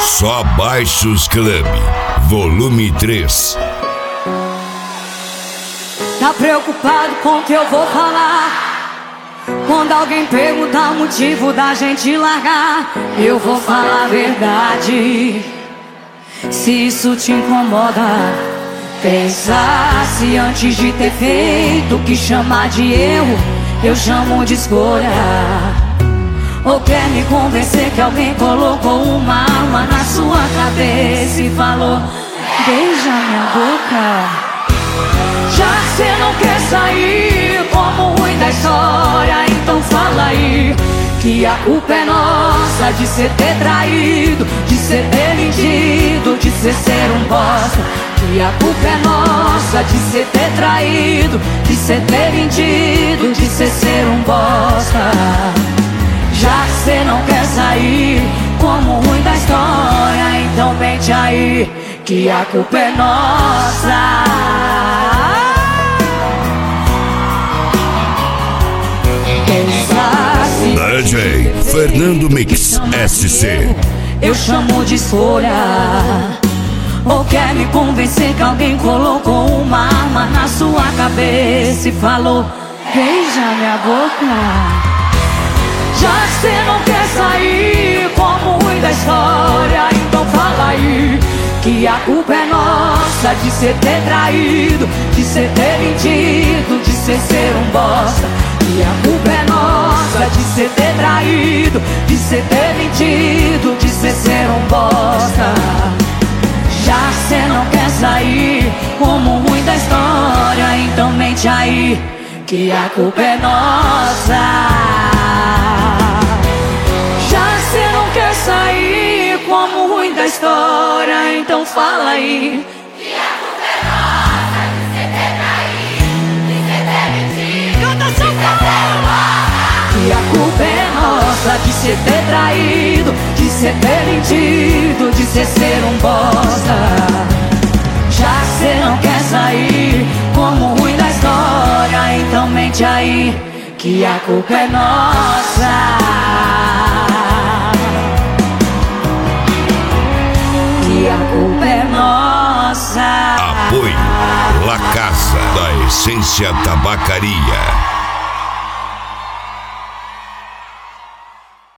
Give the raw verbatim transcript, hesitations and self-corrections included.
Só Baixos Club, volume três. Tá preocupado com o que eu vou falar? Quando alguém perguntar o motivo da gente largar, eu vou falar a verdade. Se isso te incomoda, pensasse antes de ter feito o que chamar de erro, eu chamo de escolha. Ou quer me convencer que alguém colocou uma arma na sua cabeça e falou: beija minha boca. Já que cê não quer sair como ruim da história, então fala aí que a culpa é nossa de cê ter traído, de cê ter mentido, de cê ser um bosta. Que a culpa é nossa de cê ter traído, de cê ter mentido, de cê ser um bosta. Já que cê não quer sair como ruim da história, então mente aí que a culpa é nossa. D J Fernando Mix S C. Eu chamo de escolha. Ou quer me convencer que alguém colocou uma arma na sua cabeça e falou: beija minha boca. Já que cê não quer sair como ruim da história, então fala aí que a culpa é nossa de cê ter traído, de cê ter mentido, de cê ser um bosta. Que a culpa é nossa de cê ter traído, de cê ter mentido, de cê ser um bosta. Já que cê não quer sair como ruim da história, então mente aí que a culpa é nossa. Sair como ruim da história, então fala aí que a culpa é nossa de cê ter traído, de cê ter mentido, Canta de cê ser um bosta. Que a culpa é nossa de cê ter traído, de cê ter mentido, de cê ser um bosta. Já que cê não quer sair como ruim da história, então mente aí que a culpa é nossa. Que a culpa é nossa. Apoio La Casa da Essência Tabacaria.